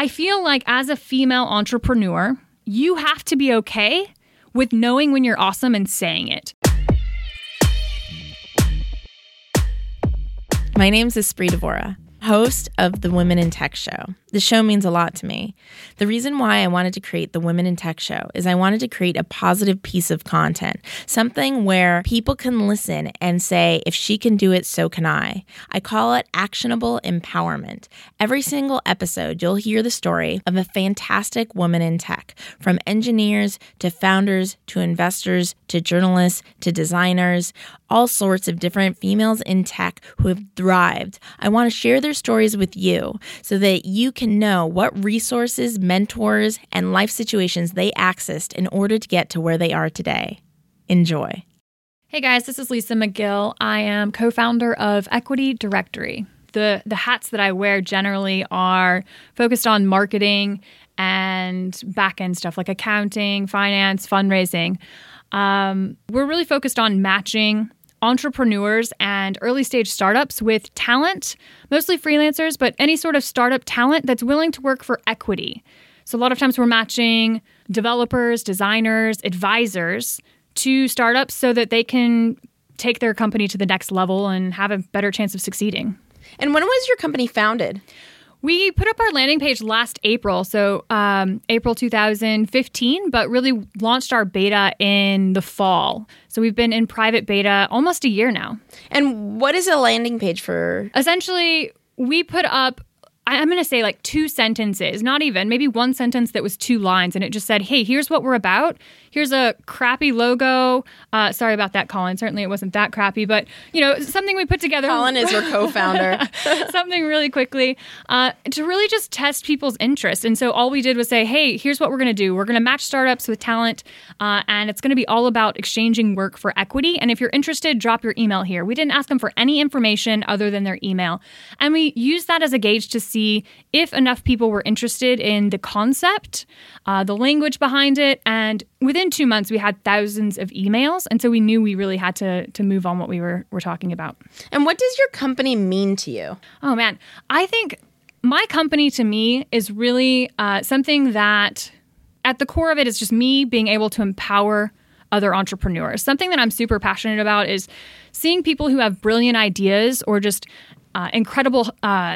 I feel like as a female entrepreneur, you have to be okay with knowing when you're awesome and saying it. My name's Espree Devora, host of the Women in Tech Show. The show means a lot to me. The reason why I wanted to create the Women in Tech Show is I wanted to create a positive piece of content, something where people can listen and say, if she can do it, so can I. I call it actionable empowerment. Every single episode, you'll hear the story of a fantastic woman in tech, from engineers to founders to investors to journalists to designers, all sorts of different females in tech who have thrived. I want to share their stories with you so that you can know what resources, mentors, and life situations they accessed in order to get to where they are today. Enjoy. Hey guys, this is Lisa McGill. I am co-founder of Equity Directory. The hats that I wear generally are focused on marketing and back-end stuff like accounting, finance, fundraising. We're really focused on matching entrepreneurs and early stage startups with talent, mostly freelancers, but any sort of startup talent that's willing to work for equity. So a lot of times we're matching developers, designers, advisors to startups so that they can take their company to the next level and have a better chance of succeeding. And when was your company founded? We put up our landing page last April, so April 2015, but really launched our beta in the fall. So we've been in private beta almost a year now. And what is a landing page for? Essentially, we put up, I'm going to say like 2 sentences, not even, maybe 1 sentence that was 2 lines. And it just said, hey, here's what we're about. Here's a crappy logo. Sorry about that, Colin. Certainly it wasn't that crappy, but something we put together. Colin is your co-founder. Something really quickly to really just test people's interest. And so all we did was say, hey, here's what we're going to do. We're going to match startups with talent, and it's going to be all about exchanging work for equity. And if you're interested, drop your email here. We didn't ask them for any information other than their email. And we used that as a gauge to see if enough people were interested in the concept, the language behind it, and within 2 months, we had thousands of emails, and so we knew we really had to move on what we were talking about. And what does your company mean to you? Oh, man. I think my company, to me, is really something that, at the core of it, is just me being able to empower other entrepreneurs. Something that I'm super passionate about is seeing people who have brilliant ideas or just incredible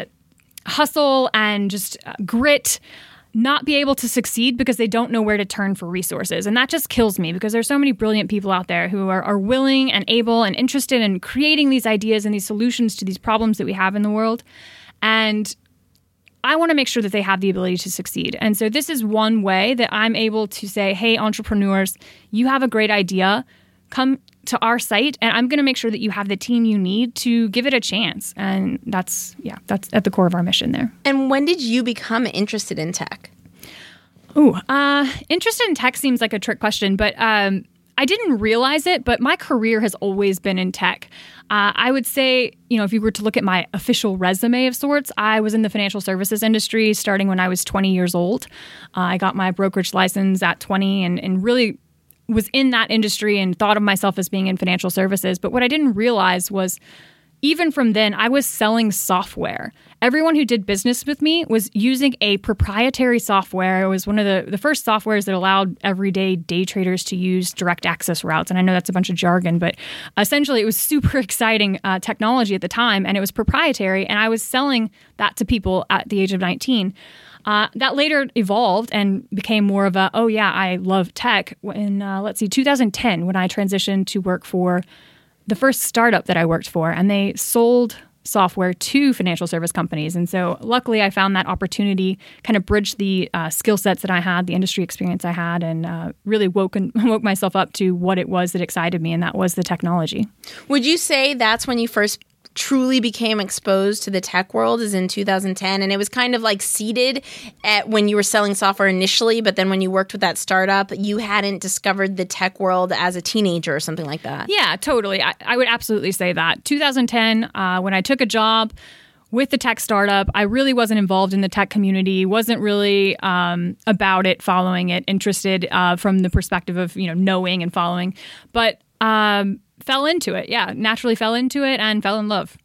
hustle and just grit not be able to succeed because they don't know where to turn for resources. And that just kills me because there's so many brilliant people out there who are willing and able and interested in creating these ideas and these solutions to these problems that we have in the world. And I want to make sure that they have the ability to succeed. And so this is one way that I'm able to say, hey, entrepreneurs, you have a great idea. Come to our site, and I'm going to make sure that you have the team you need to give it a chance. And that's at the core of our mission there. And when did you become interested in tech? Interested in tech seems like a trick question, but I didn't realize it, but my career has always been in tech. I would say, if you were to look at my official resume of sorts, I was in the financial services industry starting when I was 20 years old. I got my brokerage license at 20 and really was in that industry and thought of myself as being in financial services. But what I didn't realize was even from then, I was selling software. Everyone who did business with me was using a proprietary software. It was one of the first softwares that allowed everyday day traders to use direct access routes. And I know that's a bunch of jargon, but essentially it was super exciting technology at the time, and it was proprietary. And I was selling that to people at the age of 19. That later evolved and became more of a, I love tech in, 2010, when I transitioned to work for the first startup that I worked for, and they sold software to financial service companies. And so luckily I found that opportunity, kind of bridged the skill sets that I had, the industry experience I had, and really woke myself up to what it was that excited me, and that was the technology. Would you say that's when you first truly became exposed to the tech world, is in 2010, and it was kind of like seeded at when you were selling software initially, but then when you worked with that startup, you hadn't discovered the tech world as a teenager or something like that? Yeah, totally. I would absolutely say that. 2010, when I took a job with the tech startup, I really wasn't involved in the tech community, wasn't really about it, following it, interested from the perspective of, knowing and following, but fell into it. Yeah, naturally fell into it and fell in love.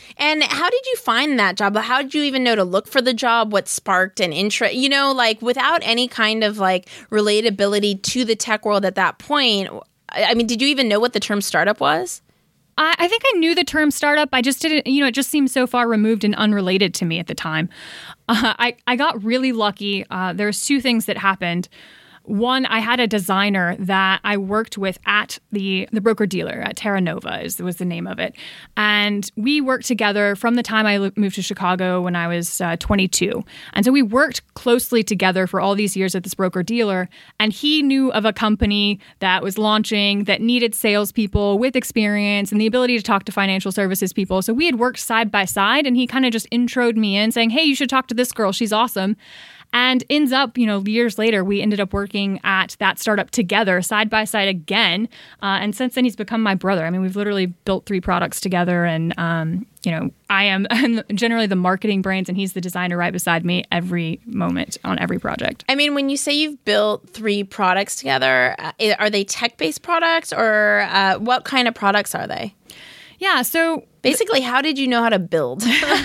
And how did you find that job? How did you even know to look for the job? What sparked an interest? You know, like without any kind of like relatability to the tech world at that point, I mean, did you even know what the term startup was? I think I knew the term startup. I just didn't, it just seemed so far removed and unrelated to me at the time. I got really lucky. There's two things that happened. One, I had a designer that I worked with at the broker-dealer at Terra Nova was the name of it. And we worked together from the time I moved to Chicago when I was 22. And so we worked closely together for all these years at this broker-dealer. And he knew of a company that was launching that needed salespeople with experience and the ability to talk to financial services people. So we had worked side by side, and he kind of just introed me in saying, hey, you should talk to this girl. She's awesome. And ends up, years later, we ended up working at that startup together, side by side again. And since then, he's become my brother. I mean, we've literally built 3 products together. And, I am generally the marketing brains, and he's the designer right beside me every moment on every project. I mean, when you say you've built 3 products together, are they tech-based products, or what kind of products are they? Yeah, so basically, how did you know how to build?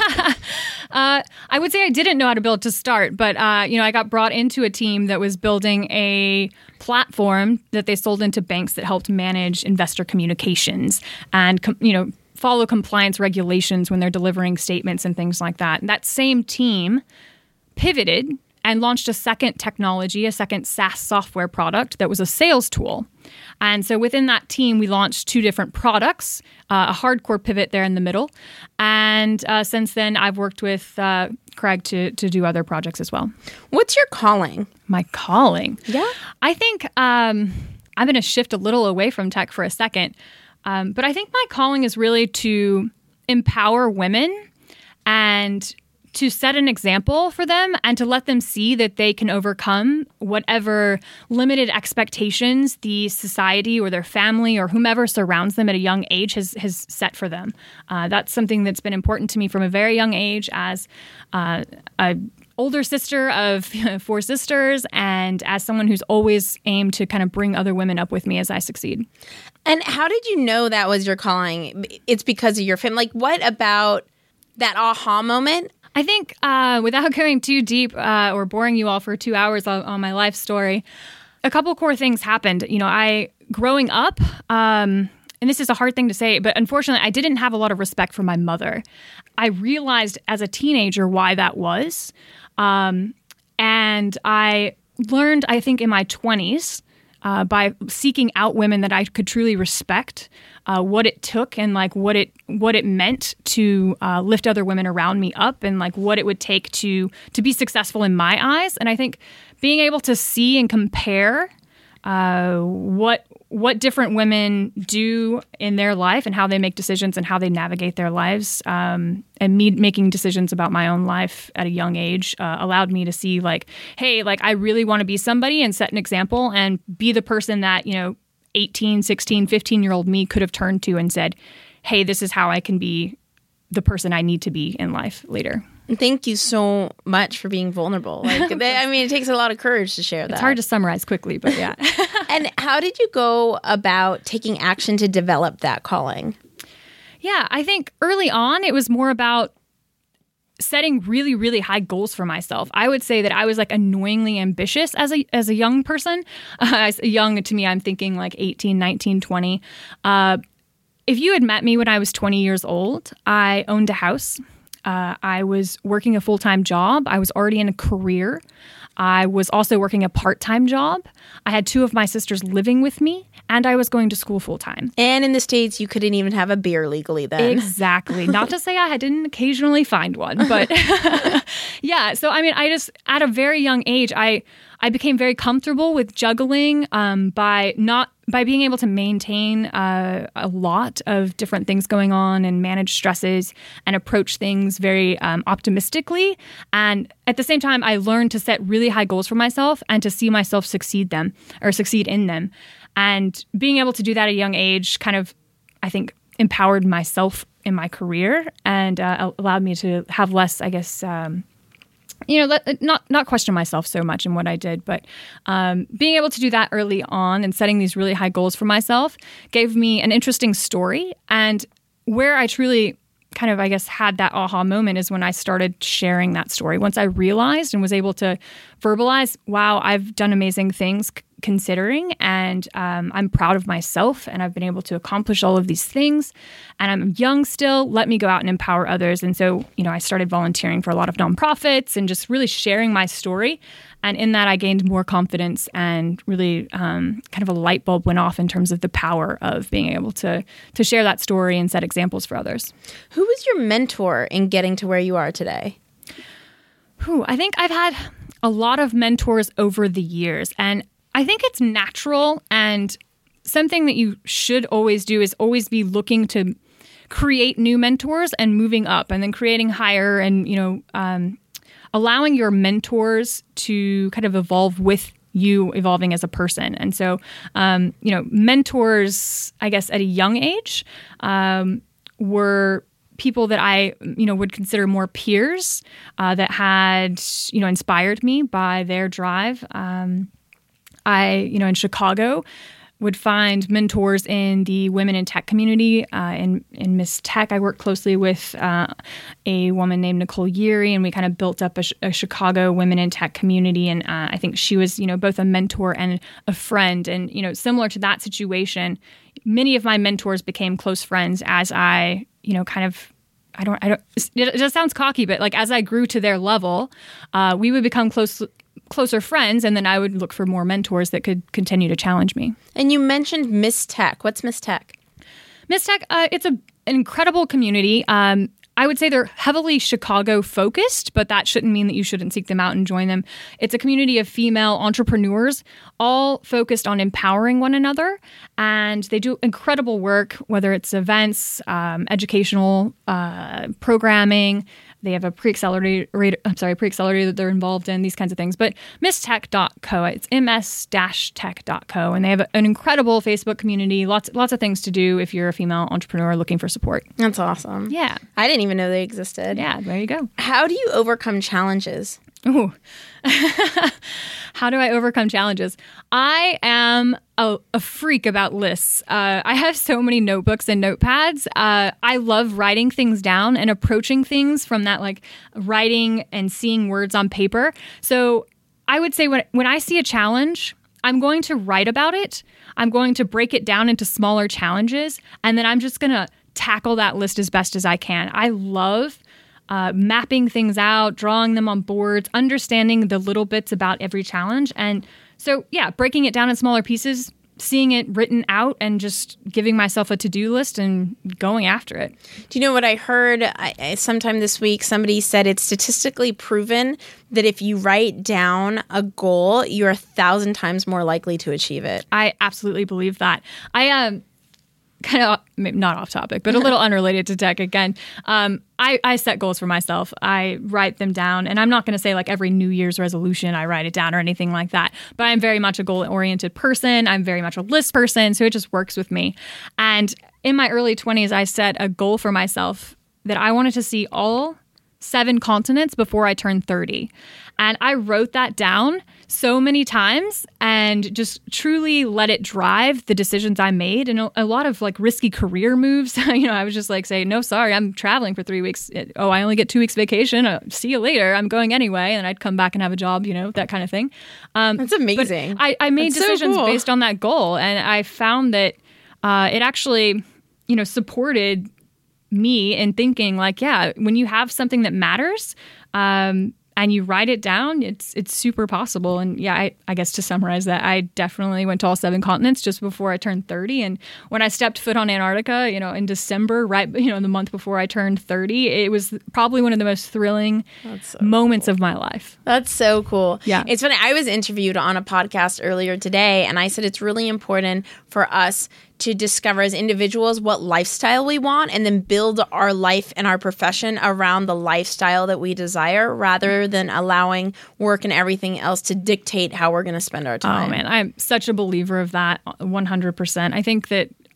I would say I didn't know how to build to start, but I got brought into a team that was building a platform that they sold into banks that helped manage investor communications and follow compliance regulations when they're delivering statements and things like that. And that same team pivoted and launched a second technology, a second SaaS software product that was a sales tool. And so within that team, we launched 2 different products, a hardcore pivot there in the middle. And since then, I've worked with Craig to do other projects as well. What's your calling? My calling? Yeah. I think I'm going to shift a little away from tech for a second. But I think my calling is really to empower women and to set an example for them and to let them see that they can overcome whatever limited expectations the society or their family or whomever surrounds them at a young age has set for them. That's something that's been important to me from a very young age as an older sister of 4 sisters and as someone who's always aimed to kind of bring other women up with me as I succeed. And how did you know that was your calling? It's because of your family. Like, what about that aha moment? I think without going too deep or boring you all for 2 hours on my life story, a couple core things happened. Growing up, and this is a hard thing to say, but unfortunately, I didn't have a lot of respect for my mother. I realized as a teenager why that was. And I learned, I think, in my 20s, by seeking out women that I could truly respect, what it took and like what it meant to lift other women around me up, and like what it would take to be successful in my eyes. And I think being able to see and compare what different women do in their life and how they make decisions and how they navigate their lives, and me making decisions about my own life at a young age allowed me to see like, hey, like I really want to be somebody and set an example and be the person that, 18, 16, 15-year-old me could have turned to and said, hey, this is how I can be the person I need to be in life later. Thank you so much for being vulnerable. It takes a lot of courage to share that. It's hard to summarize quickly, but yeah. And how did you go about taking action to develop that calling? Yeah, I think early on it was more about setting really, really high goals for myself. I would say that I was like annoyingly ambitious as a young person. As young to me, I'm thinking like 18, 19, 20. If you had met me when I was 20 years old, I owned a house. I was working a full-time job. I was already in a career. I was also working a part-time job. I had 2 of my sisters living with me, and I was going to school full-time. And in the States, you couldn't even have a beer legally then. Exactly. Not to say I didn't occasionally find one, but yeah. So, I just, at a very young age, I became very comfortable with juggling by being able to maintain a lot of different things going on and manage stresses and approach things very optimistically. And at the same time, I learned to set really high goals for myself and to see myself succeed in them. And being able to do that at a young age kind of, I think, empowered myself in my career and allowed me to have less, I guess, not question myself so much in what I did, but being able to do that early on and setting these really high goals for myself gave me an interesting story. And where I truly kind of, I guess, had that aha moment is when I started sharing that story. Once I realized and was able to verbalize, wow, I've done amazing things considering, and I'm proud of myself, and I've been able to accomplish all of these things, and I'm young still. Let me go out and empower others. And so, I started volunteering for a lot of nonprofits and just really sharing my story. And in that, I gained more confidence, and really kind of a light bulb went off in terms of the power of being able to share that story and set examples for others. Who was your mentor in getting to where you are today? I think I've had a lot of mentors over the years, and I think it's natural, and something that you should always do is always be looking to create new mentors and moving up, and then creating higher, and allowing your mentors to kind of evolve with you evolving as a person. And so, mentors, I guess, at a young age were people that I, would consider more peers that had, inspired me by their drive. I, in Chicago, would find mentors in the women in tech community. In Miss Tech, I worked closely with a woman named Nicole Yeary, and we kind of built up a Chicago women in tech community. And I think she was, both a mentor and a friend. And, similar to that situation, many of my mentors became close friends as I, it just sounds cocky, but like as I grew to their level, we would become closer friends, and then I would look for more mentors that could continue to challenge me. And you mentioned Miss Tech. What's Miss Tech? Miss Tech, it's an incredible community. I would say they're heavily Chicago focused, but that shouldn't mean that you shouldn't seek them out and join them. It's a community of female entrepreneurs, all focused on empowering one another. And they do incredible work, whether it's events, educational programming. They have a pre-accelerator that they're involved in, these kinds of things. But misstech.co, it's ms-tech.co. And they have an incredible Facebook community, lots of things to do if you're a female entrepreneur looking for support. That's awesome. Yeah. I didn't even know they existed. Yeah, there you go. How do you overcome challenges? Ooh. How do I overcome challenges? I am a freak about lists. I have so many notebooks and notepads. I love writing things down and approaching things from that, like writing and seeing words on paper. So I would say when I see a challenge, I'm going to write about it. I'm going to break it down into smaller challenges, and then I'm just going to tackle that list as best as I can. I love mapping things out, drawing them on boards, understanding the little bits about every challenge. And so, yeah, breaking it down in smaller pieces, seeing it written out, and just giving myself a to-do list and going after it. Do you know what I heard sometime this week? Somebody said it's statistically proven that if you write down a goal, you're 1,000 times more likely to achieve it. I absolutely believe that. I kind of not off topic, but a little unrelated to tech again. I set goals for myself. I write them down, and I'm not going to say like every New Year's resolution I write it down or anything like that, but I'm very much a goal-oriented person. I'm very much a list person, so it just works with me. And in my early 20s, I set a goal for myself that I wanted to see all 7 continents before I turned 30. And I wrote that down so many times and just truly let it drive the decisions I made. And a lot of like risky career moves. I was just like saying, no, sorry, I'm traveling for 3 weeks. I only get 2 weeks vacation. See you later. I'm going anyway. And I'd come back and have a job, that kind of thing. That's amazing. I made That's decisions so cool. based on that goal. And I found that it actually, supported me in thinking like, yeah, when you have something that matters, and you write it down, it's super possible. And yeah, I guess to summarize that, I definitely went to all 7 continents just before I turned 30. And when I stepped foot on Antarctica, in December, right, the month before I turned 30, it was probably one of the most thrilling moments of my life. That's so cool. Yeah. It's funny. I was interviewed on a podcast earlier today, and I said it's really important for us to discover as individuals what lifestyle we want and then build our life and our profession around the lifestyle that we desire rather than allowing work and everything else to dictate how we're going to spend our time. Oh, man. I'm such a believer of that 100%. I think that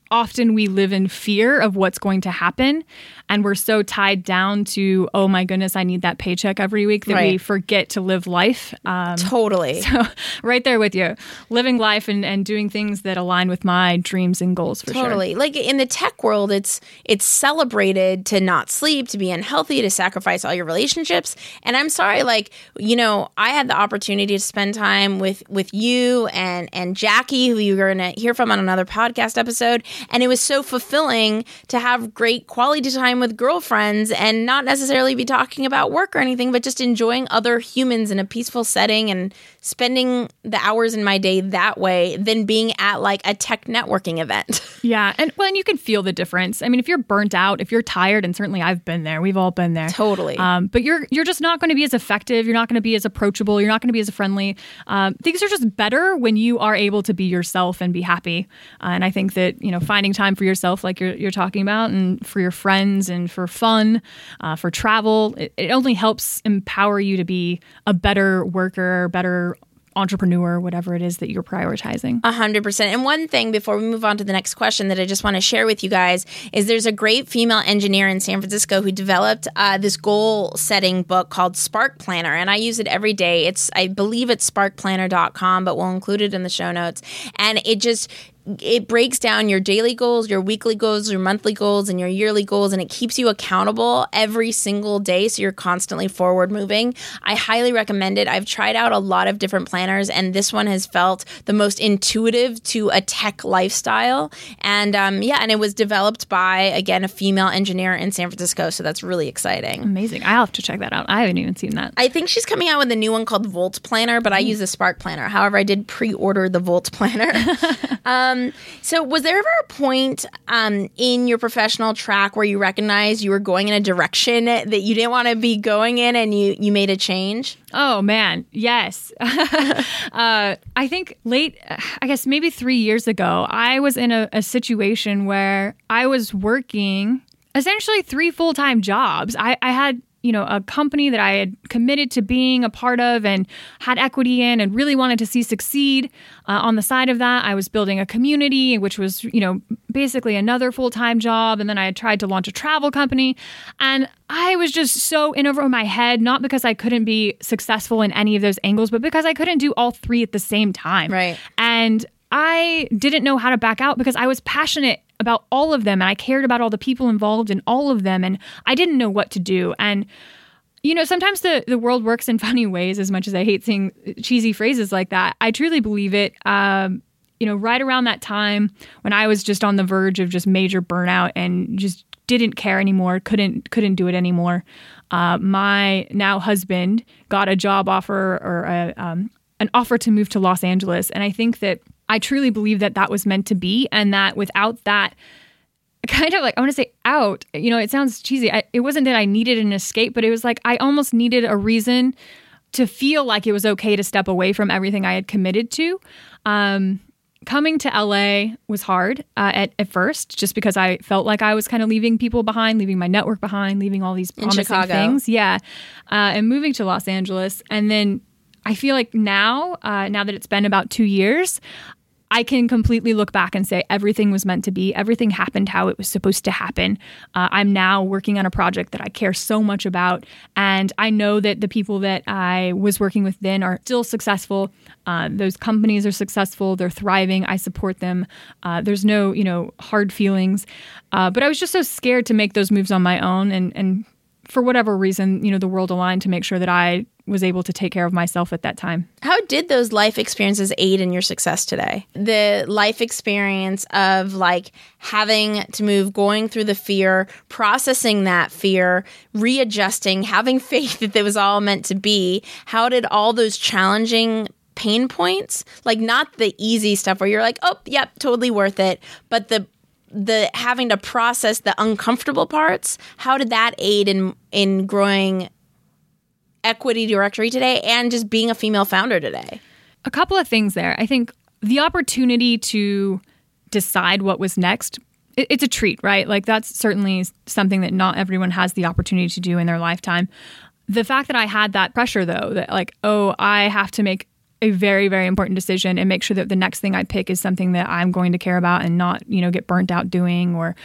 often we live in fear of what's going to happen, and we're so tied down to, oh my goodness, I need that paycheck every week, that we forget to live life. Totally. So right there with you, living life and doing things that align with my dreams and goals for sure. Totally. Like in the tech world, it's celebrated to not sleep, to be unhealthy, to sacrifice all your relationships. And I'm sorry, like, you know, I had the opportunity to spend time with you and Jackie, who you're going to hear from on another podcast episode. And it was so fulfilling to have great quality time with girlfriends and not necessarily be talking about work or anything, but just enjoying other humans in a peaceful setting and spending the hours in my day that way than being at like a tech networking event. Yeah. And you can feel the difference. I mean, if you're burnt out, if you're tired, and certainly I've been there, we've all been there. Totally. But you're just not going to be as effective. You're not going to be as approachable. You're not going to be as friendly. Things are just better when you are able to be yourself and be happy. And I think that, you know, finding time for yourself, like you're talking about, and for your friends and for fun, for travel, it only helps empower you to be a better worker, better entrepreneur, whatever it is that you're prioritizing. 100%. And one thing before we move on to the next question that I just want to share with you guys is there's a great female engineer in San Francisco who developed this goal-setting book called Spark Planner, and I use it every day. I believe it's sparkplanner.com, but we'll include it in the show notes. And it breaks down your daily goals, your weekly goals, your monthly goals, and your yearly goals, and it keeps you accountable every single day, so you're constantly forward moving. I highly recommend it. I've tried out a lot of different planners, and this one has felt the most intuitive to a tech lifestyle. And and it was developed by, again, a female engineer in San Francisco, so that's really exciting. Amazing. I'll have to check that out. I haven't even seen that. I think she's coming out with a new one called Volt Planner, but I use the Spark Planner. However, I did pre-order the Volt Planner. So was there ever a point in your professional track where you recognized you were going in a direction that you didn't want to be going in and you made a change? Oh, man. Yes. I think maybe 3 years ago, I was in a situation where I was working essentially 3 full-time jobs. I had a company that I had committed to being a part of and had equity in and really wanted to see succeed. On the side of that, I was building a community, which was, basically another full-time job. And then I had tried to launch a travel company. And I was just so in over my head, not because I couldn't be successful in any of those angles, but because I couldn't do all 3 at the same time. Right. And I didn't know how to back out because I was passionate about all of them and I cared about all the people involved in all of them and I didn't know what to do. And, sometimes the world works in funny ways, as much as I hate saying cheesy phrases like that. I truly believe it. Right around that time when I was just on the verge of just major burnout and just didn't care anymore, couldn't do it anymore. My now husband got a job offer or an offer to move to Los Angeles. And I think that I truly believe that that was meant to be, and that without that, kind of like, I want to say out, it sounds cheesy. It wasn't that I needed an escape, but it was like I almost needed a reason to feel like it was okay to step away from everything I had committed to. Coming to LA was hard at first, just because I felt like I was kind of leaving people behind, leaving my network behind, leaving all these promising things. Yeah. And moving to Los Angeles. And then I feel like now that it's been about 2 years, I can completely look back and say everything was meant to be. Everything happened how it was supposed to happen. I'm now working on a project that I care so much about. And I know that the people that I was working with then are still successful. Those companies are successful. They're thriving. I support them. There's no, hard feelings. But I was just so scared to make those moves on my own. And for whatever reason, the world aligned to make sure that I was able to take care of myself at that time. How did those life experiences aid in your success today? The life experience of like having to move, going through the fear, processing that fear, readjusting, having faith that it was all meant to be. How did all those challenging pain points, like not the easy stuff where you're like, oh, yep, totally worth it, but the having to process the uncomfortable parts, how did that aid in growing Equity Directory today and just being a female founder today? A couple of things there. I think the opportunity to decide what was next, it's a treat, right? Like that's certainly something that not everyone has the opportunity to do in their lifetime. The fact that I had that pressure though, that like, oh, I have to make a very, very important decision and make sure that the next thing I pick is something that I'm going to care about and not, get burnt out doing or,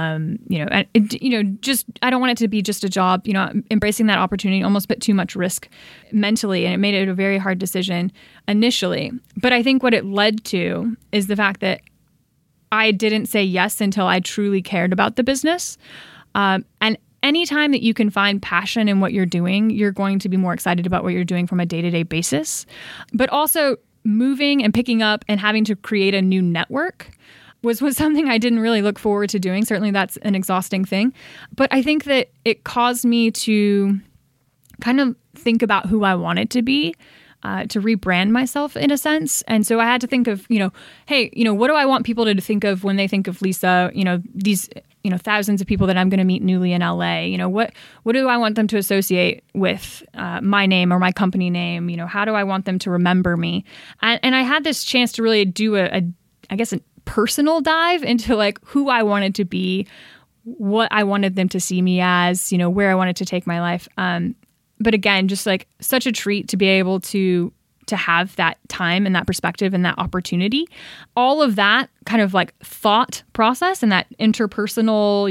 just, I don't want it to be just a job, embracing that opportunity almost put too much risk mentally. And it made it a very hard decision initially. But I think what it led to is the fact that I didn't say yes until I truly cared about the business. And anytime that you can find passion in what you're doing, you're going to be more excited about what you're doing from a day-to-day basis. But also moving and picking up and having to create a new network was something I didn't really look forward to doing. Certainly that's an exhausting thing. But I think that it caused me to kind of think about who I wanted to be, to rebrand myself in a sense. And so I had to think of, hey, what do I want people to think of when they think of Lisa, these thousands of people that I'm going to meet newly in LA, what do I want them to associate with my name or my company name? How do I want them to remember me? And I had this chance to really do a personal dive into like who I wanted to be, what I wanted them to see me as, where I wanted to take my life. But again, just like such a treat to be able to have that time and that perspective and that opportunity. All of that kind of like thought process and that interpersonal,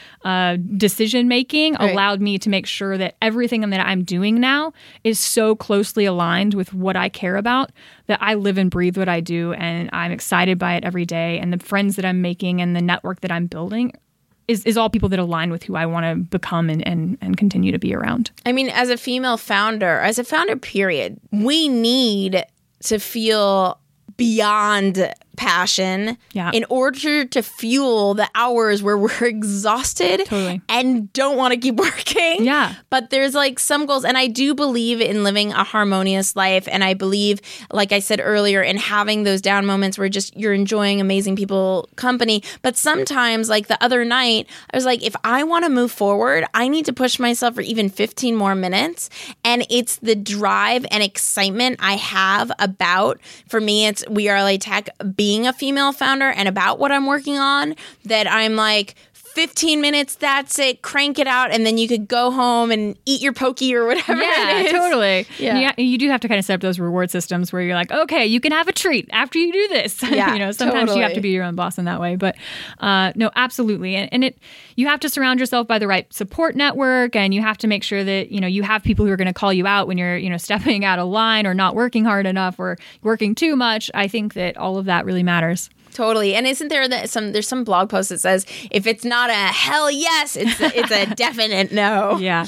decision making allowed me to make sure that everything that I'm doing now is so closely aligned with what I care about that I live and breathe what I do and I'm excited by it every day. And the friends that I'm making and the network that I'm building is all people that align with who I want to become and continue to be around. I mean, as a female founder, period, we need to feel beyond passion in order to fuel the hours where we're exhausted and don't want to keep working. Yeah. But there's like some goals. And I do believe in living a harmonious life. And I believe, like I said earlier, in having those down moments where just you're enjoying amazing people company. But sometimes, like the other night, I was like, if I want to move forward, I need to push myself for even 15 more minutes. And it's the drive and excitement I have about, for me, it's We Are LA Tech, being a female founder and about what I'm working on, that I'm like, 15 minutes, that's it, crank it out, and then you could go home and eat your poke or whatever it is. Totally. Yeah. You do have to kind of set up those reward systems where you're like, okay, you can have a treat after you do this. Yeah, sometimes you have to be your own boss in that way. But no, absolutely. And you have to surround yourself by the right support network, and you have to make sure that, you have people who are going to call you out when you're, stepping out of line or not working hard enough or working too much. I think that all of that really matters. Totally. And isn't there there's some blog post that says if it's not a hell yes, it's a definite no. Yeah.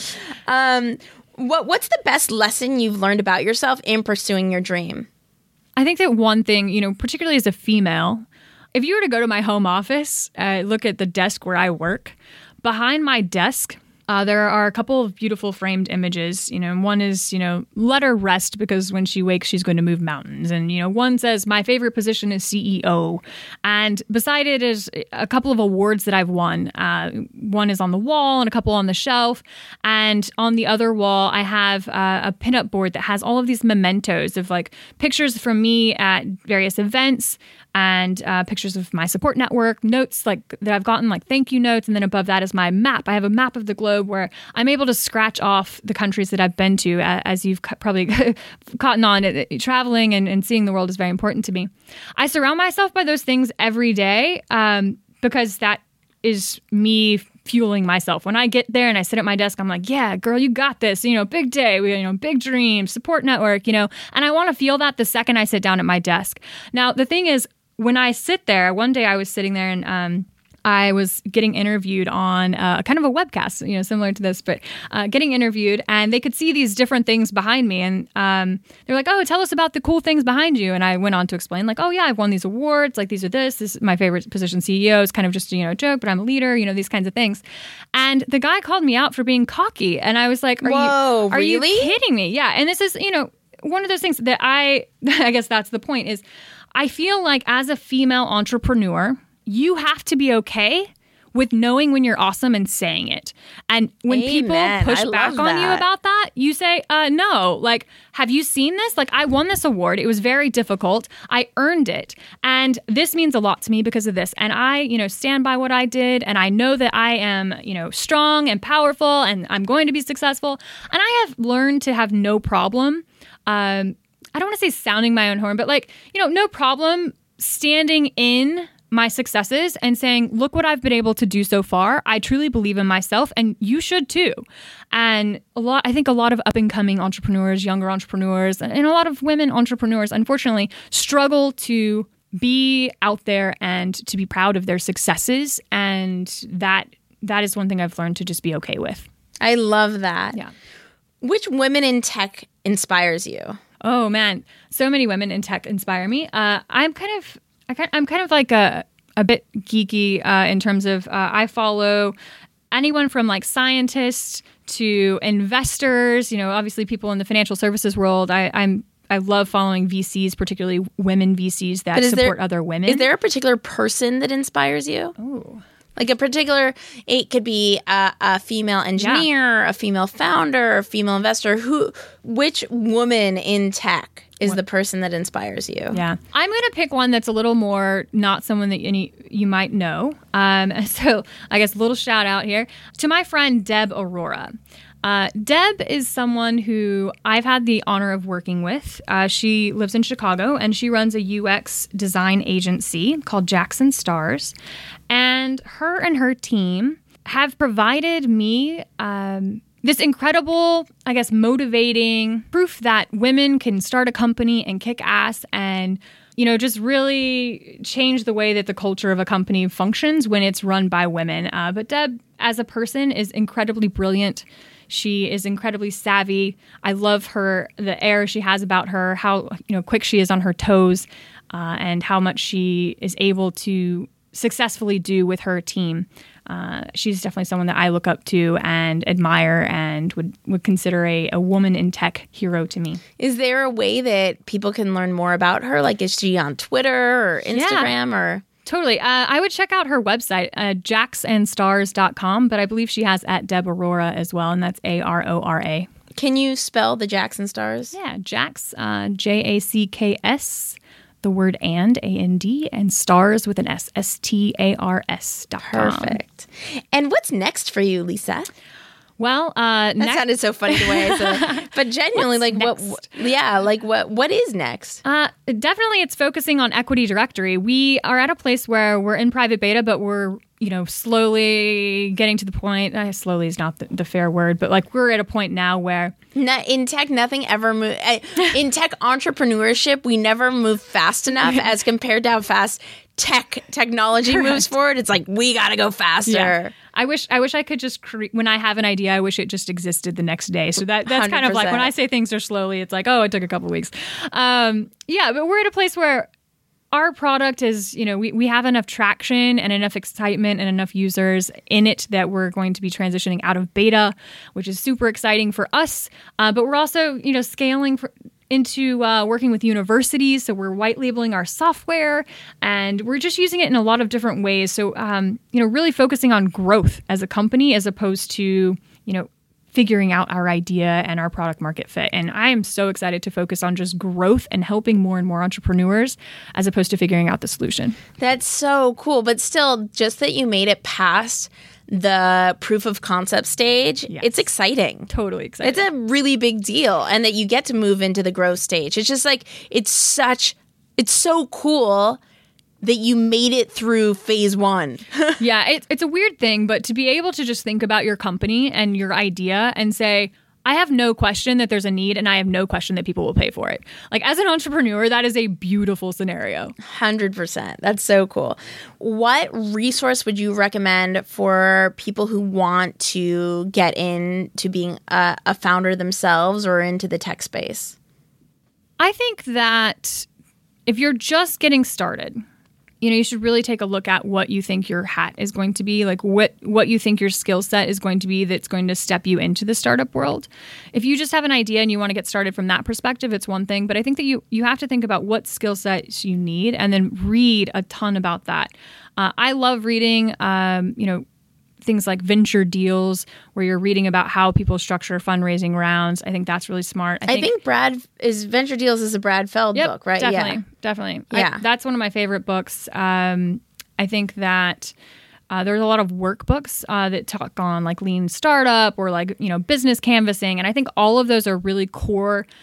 What's the best lesson you've learned about yourself in pursuing your dream? I think that one thing, particularly as a female, if you were to go to my home office, look at the desk where I work, behind my desk, there are a couple of beautiful framed images. One is, let her rest because when she wakes, she's going to move mountains. And, one says, my favorite position is CEO. And beside it is a couple of awards that I've won. One is on the wall and a couple on the shelf. And on the other wall, I have a pinup board that has all of these mementos of like pictures from me at various events and pictures of my support network, notes like that I've gotten, like thank you notes. And then above that is my map. I have a map of the globe where I'm able to scratch off the countries that I've been to, as you've probably caught on. Traveling and seeing the world is very important to me. I surround myself by those things every day because that is me fueling myself. When I get there and I sit at my desk, I'm like, yeah, girl, you got this. Big day, big dreams, support network, and I want to feel that the second I sit down at my desk. Now, the thing is, when I sit there, one day I was sitting there and I was getting interviewed on kind of a webcast, similar to this, but getting interviewed, and they could see these different things behind me. And they're like, oh, tell us about the cool things behind you. And I went on to explain, like, oh, yeah, I've won these awards. Like, these are this is my favorite position, CEO. It's kind of just, a joke, but I'm a leader, these kinds of things. And the guy called me out for being cocky. And I was like, are you kidding me? Yeah. And this is, one of those things that I guess that's the point is I feel like as a female entrepreneur, you have to be okay with knowing when you're awesome and saying it. And when people push back on you about that, you say, no, like, have you seen this? Like, I won this award. It was very difficult. I earned it. And this means a lot to me because of this. And I, stand by what I did. And I know that I am, strong and powerful and I'm going to be successful. And I have learned to have no problem I don't want to say sounding my own horn, but like, no problem standing in my successes and saying, look what I've been able to do so far. I truly believe in myself, and you should too. And I think a lot of up and coming entrepreneurs, younger entrepreneurs, and a lot of women entrepreneurs, unfortunately, struggle to be out there and to be proud of their successes. And that is one thing I've learned to just be okay with. I love that. Yeah. Which women in tech inspires you? Oh man, so many women in tech inspire me. I'm kind of like a bit geeky in terms of I follow anyone from like scientists to investors. Obviously people in the financial services world. I love following VCs, particularly women VCs that support other women. Is there a particular person that inspires you? Oh. Like it could be a female engineer, a female founder, a female investor. Which woman in tech is the person that inspires you? Yeah. I'm going to pick one that's a little more not someone that you might know. So I guess a little shout out here to my friend Deb Aurora. Deb is someone who I've had the honor of working with. She lives in Chicago, and she runs a UX design agency called Jackson Stars. And her team have provided me this incredible, I guess, motivating proof that women can start a company and kick ass and just really change the way that the culture of a company functions when it's run by women. But Deb, as a person, is incredibly brilliant. She is incredibly savvy. I love the air she has about her, how quick she is on her toes, and how much she is able to successfully do with her team. She's definitely someone that I look up to and admire and would consider a woman in tech hero to me. Is there a way that people can learn more about her? Like, is she on Twitter or Instagram or... Totally. I would check out her website, jacksandstars.com, but I believe she has at Deb Aurora as well, and that's Arora. Can you spell the Jackson Stars? Yeah, Jacks, JACKS, the word and stars with an S, STARS.com. Perfect. And what's next for you, Lisa? Well, that sounded so funny the way I said it. But genuinely, what is next? Definitely it's focusing on Equity Directory. We are at a place where we're in private beta, but we're, slowly getting to the point. Slowly is not the fair word, but like we're at a point now where in tech, nothing ever moves. In tech entrepreneurship, we never move fast enough as compared to how fast technology moves forward. It's like, we got to go faster. Yeah. I wish I could just when I have an idea, I wish it just existed the next day. So that's 100%. Kind of like when I say things are slowly, it's like, oh, it took a couple weeks. But we're at a place where our product is, we have enough traction and enough excitement and enough users in it that we're going to be transitioning out of beta, which is super exciting for us. But we're also, scaling into working with universities. So we're white labeling our software and we're just using it in a lot of different ways. So, really focusing on growth as a company as opposed to, figuring out our idea and our product market fit. And I am so excited to focus on just growth and helping more and more entrepreneurs as opposed to figuring out the solution. That's so cool. But still, just that you made it past the proof of concept stage, yes. It's exciting. Totally exciting. It's a really big deal. And that you get to move into the growth stage. It's just like, it's so cool that you made it through phase one. Yeah, it's a weird thing, but to be able to just think about your company and your idea and say, I have no question that there's a need and I have no question that people will pay for it. Like as an entrepreneur, that is a beautiful scenario. 100%. That's so cool. What resource would you recommend for people who want to get into being a founder themselves or into the tech space? I think that if you're just getting started, you should really take a look at what you think your hat is going to be, like what you think your skill set is going to be that's going to step you into the startup world. If you just have an idea and you want to get started from that perspective, it's one thing. But I think that you have to think about what skill sets you need and then read a ton about that. I love reading, things like Venture Deals, where you're reading about how people structure fundraising rounds. I think that's really smart. I think Venture Deals is a Brad Feld book, right? Definitely. Yeah. That's one of my favorite books. I think that there's a lot of workbooks that talk on like lean startup or like, business canvassing. And I think all of those are really core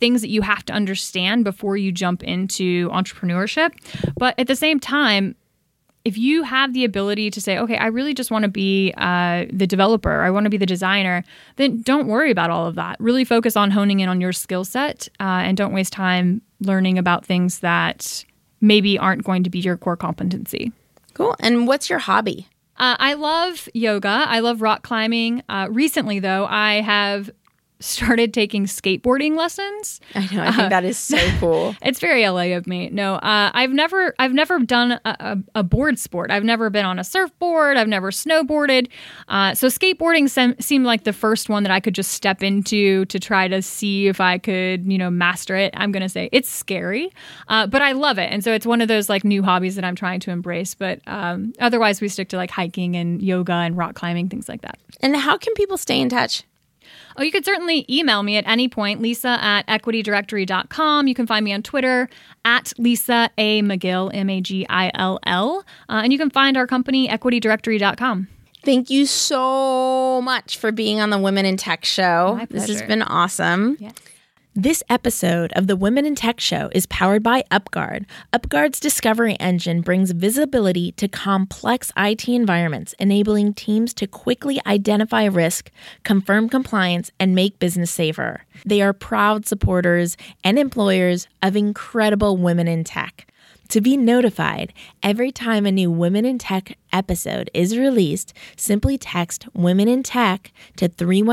things that you have to understand before you jump into entrepreneurship. But at the same time, if you have the ability to say, okay, I really just want to be the developer, I want to be the designer, then don't worry about all of that. Really focus on honing in on your skill set and don't waste time learning about things that maybe aren't going to be your core competency. Cool. And what's your hobby? I love yoga. I love rock climbing. Recently, though, I have started taking skateboarding lessons. I know. I think that is so cool. It's very LA of me. No, I've never done a board sport. I've never been on a surfboard. I've never snowboarded. So skateboarding seemed like the first one that I could just step into to try to see if I could, master it. I'm going to say it's scary, but I love it. And so it's one of those like new hobbies that I'm trying to embrace. But otherwise, we stick to like hiking and yoga and rock climbing, things like that. And how can people stay in touch? Oh, you could certainly email me at any point, lisa@equitydirectory.com. You can find me on Twitter at Lisa A. Magill, Magill. And you can find our company, equitydirectory.com. Thank you so much for being on the Women in Tech Show. My pleasure. This has been awesome. Yes. This episode of the Women in Tech Show is powered by UpGuard. UpGuard's discovery engine brings visibility to complex IT environments, enabling teams to quickly identify risk, confirm compliance, and make business safer. They are proud supporters and employers of incredible women in tech. To be notified every time a new Women in Tech episode is released, simply text Women in Tech to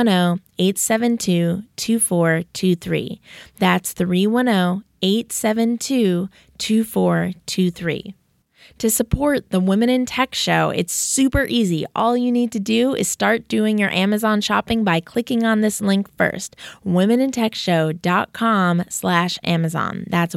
310-872-2423. That's 310-872-2423. To support the Women in Tech Show, it's super easy. All you need to do is start doing your Amazon shopping by clicking on this link first, womenintechshow.com/Amazon. That's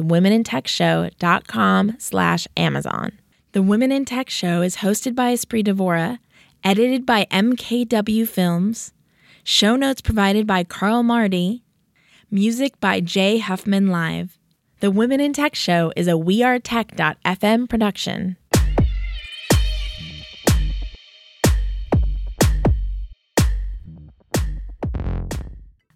womenintechshow.com/Amazon. The Women in Tech Show is hosted by Esprit Devora, edited by MKW Films, show notes provided by Carl Marty, music by Jay Huffman Live. The Women in Tech Show is a WeAreTech.fm production.